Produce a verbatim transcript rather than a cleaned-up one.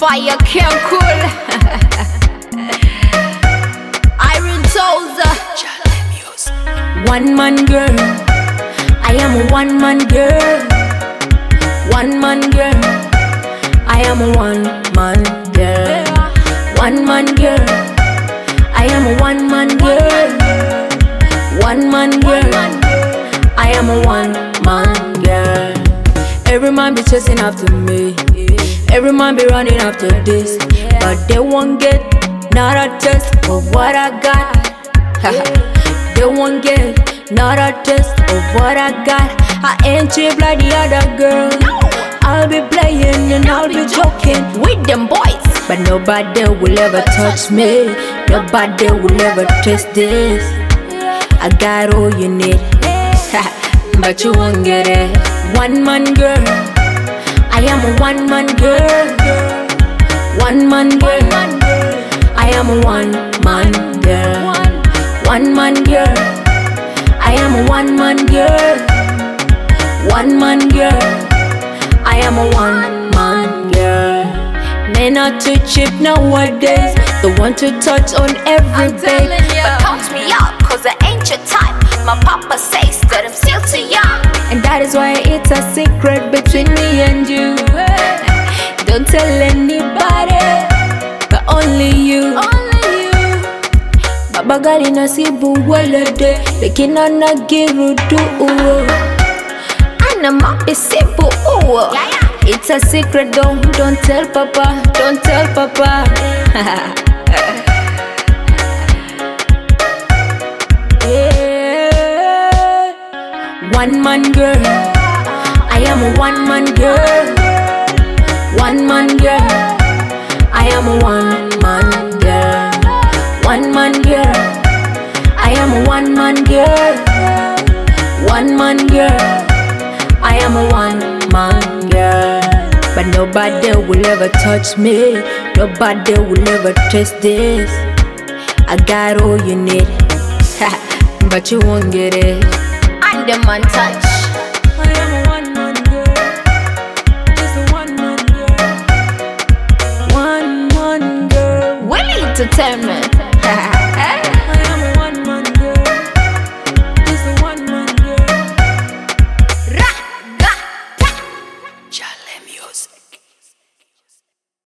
fire can't cool. Iron Toes. One man girl, I am a one man girl. One man girl, I am a one man girl. One man girl, I am a one man girl. One man girl, I am a one man girl. Every man be chasing after me, every man be running after this, but they won't get not a taste of what I got. They won't get not a taste of what I got. I ain't cheap like the other girl. I'll be playing and I'll be joking with them boys, but nobody will ever touch me. Nobody will ever taste this. I got all you need, but you won't get it. One man girl, I am a one man girl. One man girl, I am a one man girl. One man girl, I am a one man girl. One man girl, I am a one man girl. Men are too cheap nowadays. They want to touch on every babe, but count me up, cause I ain't your type. My papa says that I'm still too young, and that is why it's a secret between me and you. Don't tell anybody, but only you. Baba gali nasibu walade, lekina nagirudu uwo. Ana mapisibu uwo. It's a secret, don't, don't tell papa, don't tell papa. Yeah. One man girl, I am a one man girl. One man girl, I am a one man girl. One man girl, I am a one man girl. One man girl, I am a one man girl. But nobody will ever touch me. Nobody will ever taste this. I got all you need, but you won't get it. I'm the man touch. I am a one man girl. Just a one man girl. One man girl. Willie Entertainment.